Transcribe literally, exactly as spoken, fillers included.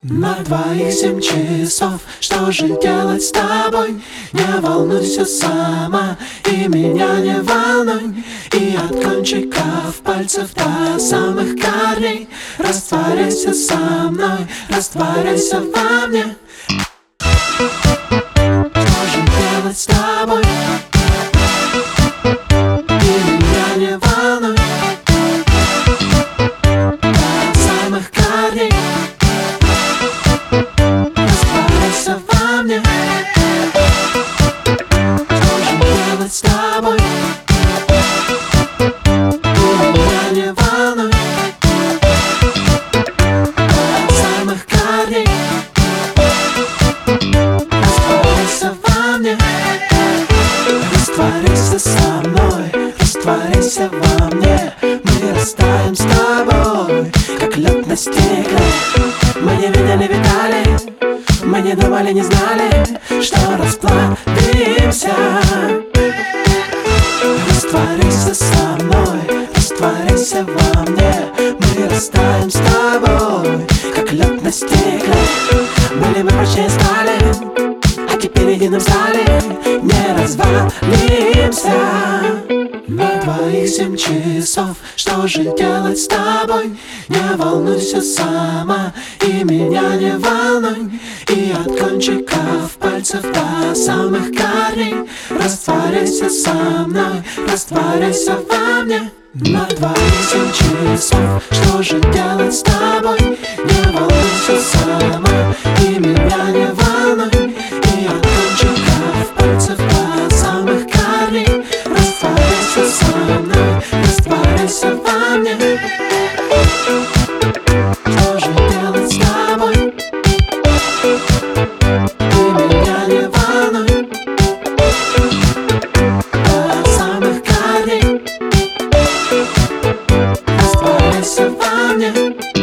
На двоих семь часов, что же делать с тобой? Не волнуйся сама и меня не волнуй. И от кончиков пальцев до самых корней растворяйся со мной, растворяйся во мне. Что же делать с тобой? И меня не волнуй. До самых корней растворяйся во мне. Что же делать с тобой? И меня не волнуй. До самых корней растворяйся во мне. Растворяйся со мной, растворяйся во мне. Мы растаем с тобой, как лед на стекле. Мы не видели, видали, мы не думали, не знали, что расплавимся. Растворяйся со мной, растворяйся во мне. Мы растаем с тобой, как лед на стекле. Были мы прочнее стали, а теперь единым стали, не развалимся. На двоих семь часов, что же делать с тобой? Не волнуйся сама и меня не волнуй. И от кончиков пальцев до самых корней растворяйся со мной, растворяйся во мне. На двоих семь часов, что же делать с тобой? Не волнуйся сама и меня не волнуй. И от кончиков пальцев до самых корней растворяйся со мной, растворяйся во мне. Что же делать с тобой? И меня не волнуй. До самых корней растворяйся во мне.